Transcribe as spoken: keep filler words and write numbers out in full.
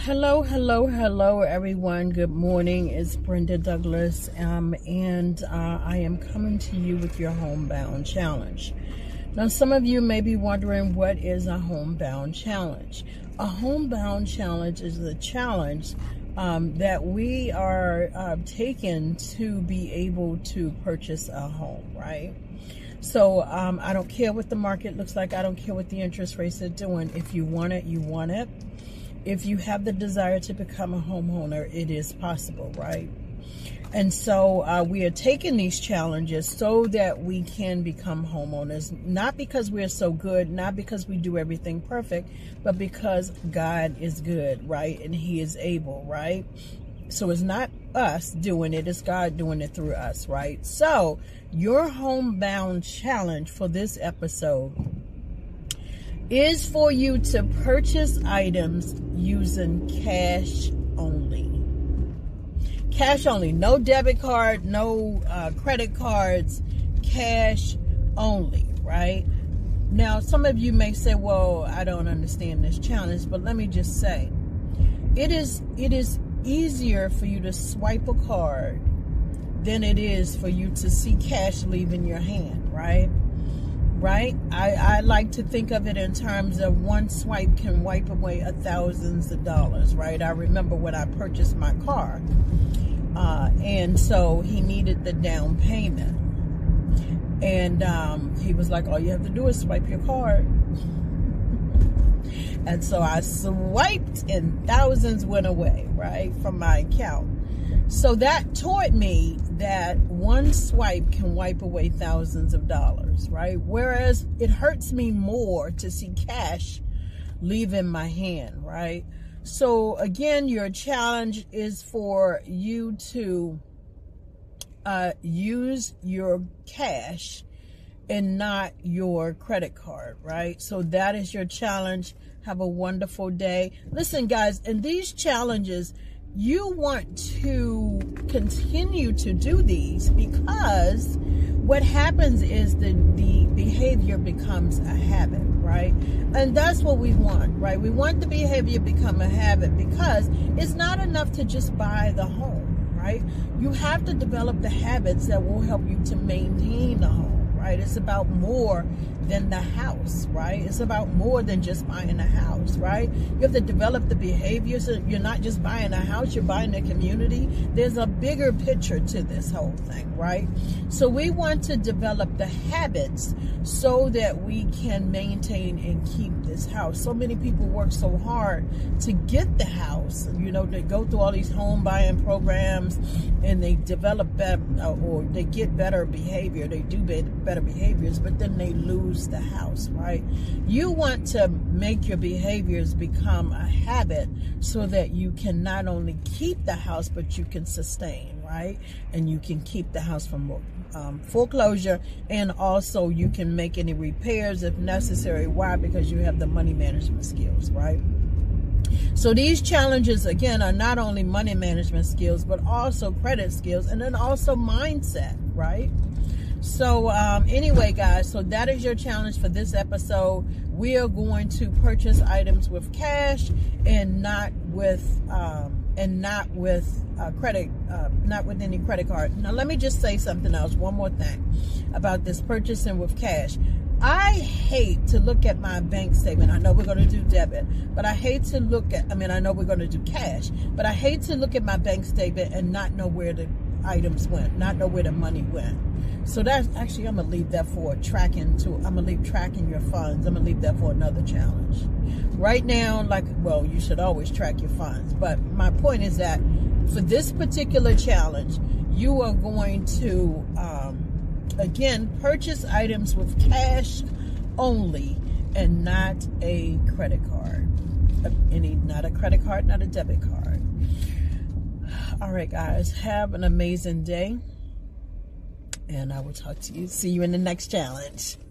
Hello, hello, hello, everyone. Good morning. It's Brenda Douglas, um, and uh, I am coming to you with your homebound challenge. Now, some of you may be wondering, what is a homebound challenge? A homebound challenge is the challenge um, that we are uh, taking to be able to purchase a home, right? So um, I don't care what the market looks like. I don't care what the interest rates are doing. If you want it, you want it. If you have the desire to become a homeowner, it is possible, right? And so uh, we are taking these challenges so that we can become homeowners, not because we're so good, not because we do everything perfect, but because God is good, right? And He is able, right? So it's not us doing it, it's God doing it through us, right? So your homebound challenge for this episode is for you to purchase items using cash only. Cash only. No debit card, no uh, credit cards, cash only, right? Now, some of you may say, well, I don't understand this challenge, but let me just say, it is, it is easier for you to swipe a card than it is for you to see cash leaving your hand, right? Right? I, I like to think of it in terms of one swipe can wipe away a thousands of dollars, right? I remember when I purchased my car, uh, and so he needed the down payment. And um, he was like, all you have to do is swipe your card. And so I swiped and thousands went away, right, from my account. So that taught me that one swipe can wipe away thousands of dollars, right? Whereas it hurts me more to see cash leave in my hand, right? So again, your challenge is for you to uh, use your cash and not your credit card, right? So that is your challenge. Have a wonderful day. Listen, guys, in these challenges, you want to continue to do these because what happens is the, the behavior becomes a habit, right? And that's what we want, right? We want the behavior to become a habit because it's not enough to just buy the home, right? You have to develop the habits that will help you to maintain the home, right? It's about more than the house, right? It's about more than just buying a house, right? You have to develop the behaviors. You're not just buying a house, you're buying a community. There's a bigger picture to this whole thing, right? So we want to develop the habits so that we can maintain and keep this house. So many people work so hard to get the house. You know, they go through all these home buying programs and they develop better, or they get better behavior. They do better behaviors, but then they lose the house, right? You want to make your behaviors become a habit so that you can not only keep the house, but you can sustain, right? And you can keep the house from um, foreclosure, and also you can make any repairs if necessary. Why? Because you have the money management skills, right? So these challenges, again, are not only money management skills, but also credit skills, and then also mindset, right? So um, anyway, guys, so that is your challenge for this episode. We are going to purchase items with cash and not with um, and not with uh, credit, uh, not with any credit card. Now, let me just say something else. One more thing about this purchasing with cash. I hate to look at my bank statement. I know we're going to do debit, but I hate to look at, I mean, I know we're going to do cash, but I hate to look at my bank statement and not know where the items went, not know where the money went. So that's actually, I'm going to leave that for tracking to, I'm going to leave tracking your funds. I'm going to leave that for another challenge. Right now, like, well, you should always track your funds. But my point is that for this particular challenge, you are going to, um, again, purchase items with cash only and not a credit card. Any, not a credit card, not a debit card. All right, guys, have an amazing day. And I will talk to you, see you in the next challenge.